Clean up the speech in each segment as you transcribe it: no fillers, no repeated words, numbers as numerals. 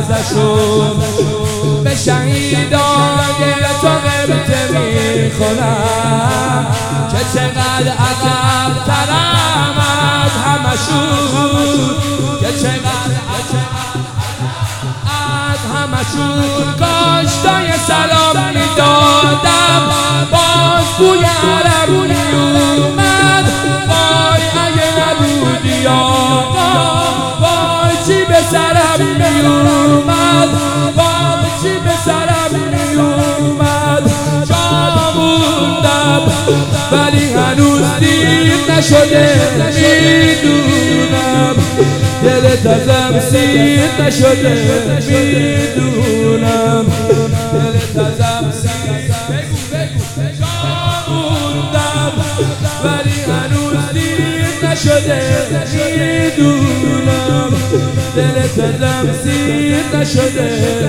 ازشون به شهیدای تو غبطه میخونم که چقدر عقب ترم از همشون که چقدر از همشون کاشتای سلام میدادم باز بوی عرب میومد وای اگه نبودی آقا وای چی به سرم میومد وای چی به سرم میومد جا موندم ولی هنوز دیر نشده میدونم دلت ازم سیر نشده میدونم دلت ازم سیر جا موندم ولی هنوز دیر نشده میدونم دلت ازم سیر نشده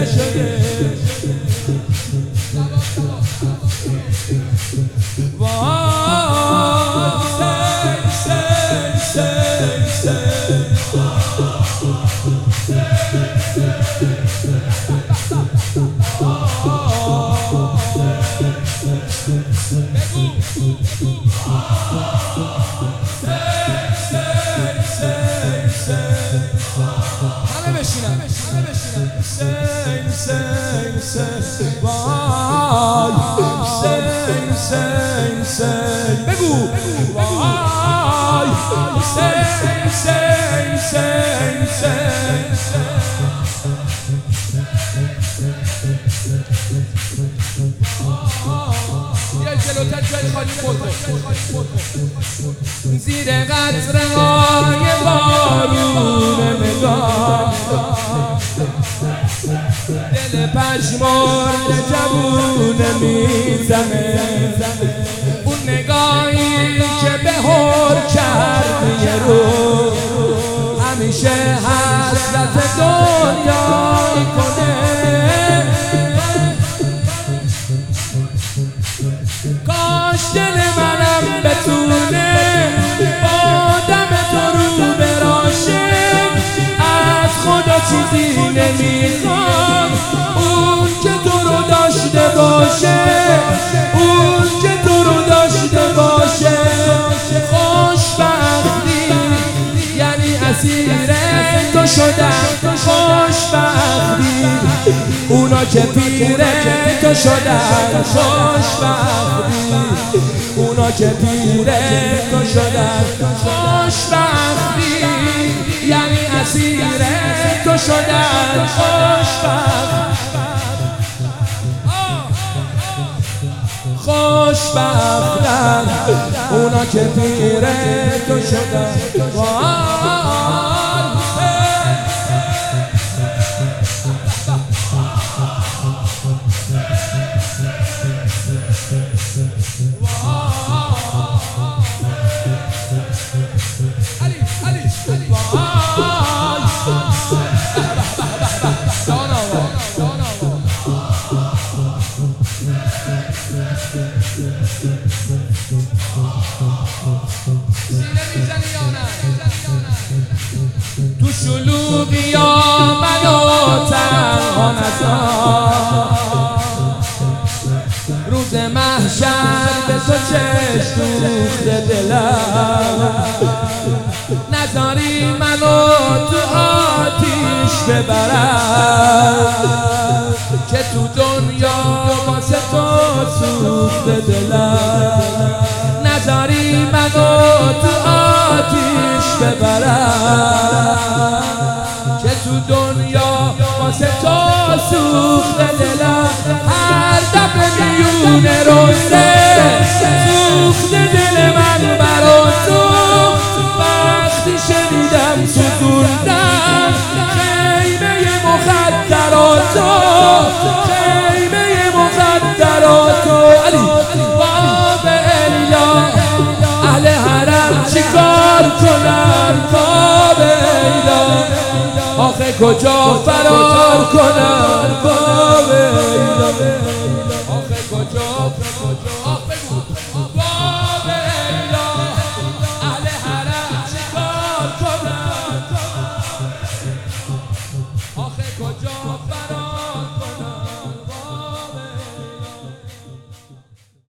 بگو وای یه جلوتر جای خالی زیر قطره‌های بارون نگاه دل پژمرده جوونه میزنه اون نگاهی که به هر کرد یه رو همیشه حسرت دنیا کنه کاش دل منم بتونه با دم تو رو براشه از خدا چیزی نمیخوام اون که تو رو داشته باشه اون که تو رو داشته باشه خوشبختی یعنی اسیر تو شدن خوشبختی اونا که پیر تو شدن خوشبختی اونا که پیر تو شدن خوشبختی یعنی اسیر تو شدن خوشبختن اونا که پیر تو شدن تو شلوغی ها منو تنها نذار روز محشر به تو چشم دوخته دلم نذاری منو تو آتیش ببرم که تو دنیا واسه تو سوخته دلم نذاری منو تو آتیش ببرم که تو دنیا واسه تو سوخته دلم هر دفعه میونه روزه سوخته دل من برا تو وقتی شنیدم سوزوندم خیمه مخدراتو خیمه مخدراتو علی باب الا اهل حرم چیکار کنن باب الا آخه کجا فرار کنن